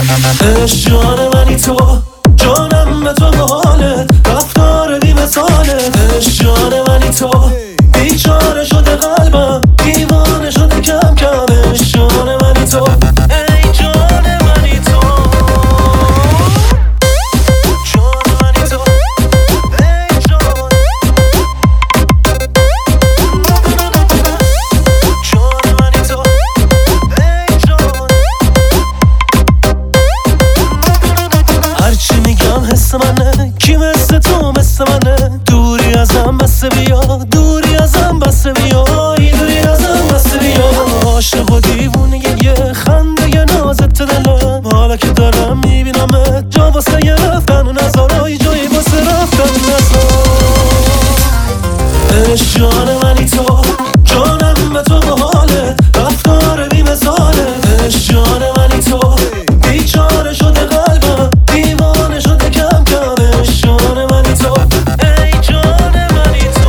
عشق جان منی تو، جانم به تو حالت، رفتار بی مثالت. عشق جان منی تو، بیچاره شده قلبم، دیوانه شده کم کم. عشق جان منی تو، ای جان منی تو، جان منی تو، ای جان، جان منی تو، ای جان. هرچی میگم حس منه، کی مثل تو مثل منه. دوری ازم بسه بیا، دوری ازم بسه بیا، دوری ازم بسه بیا. عاشق و دیوونه یه خنده یه نازت دلم، حالا که دارم میبینم جا واسه یه رفتن و نزارای جایی واسه رفتن نزار. عشق جان منی تو، جانم به تو حالت، رفتار بی مثالت. عشق جان منی تو، بیچاره شده قلبم، دیوانه شده کم کم. عشق جان منی تو، ای جان منی تو،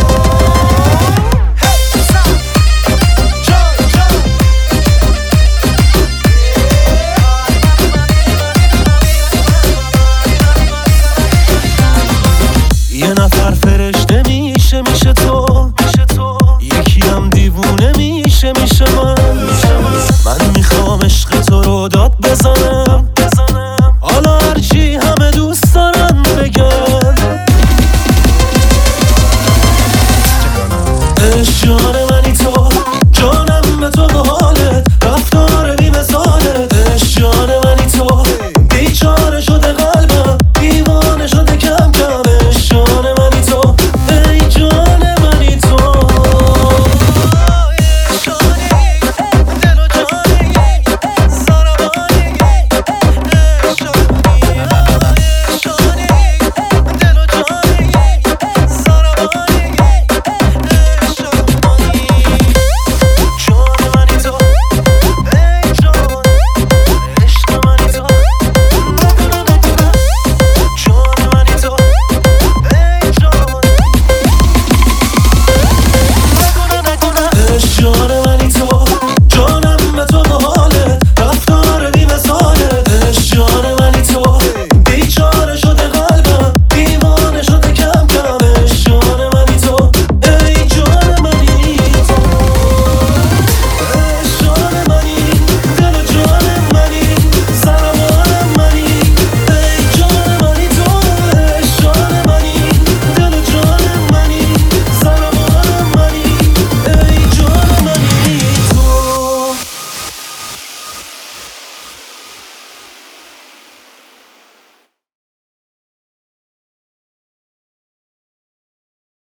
یه نفر فرشته میشه تو، یکی هم دیوونه میشه من. من میخوام عشق تو رو داد بزنم،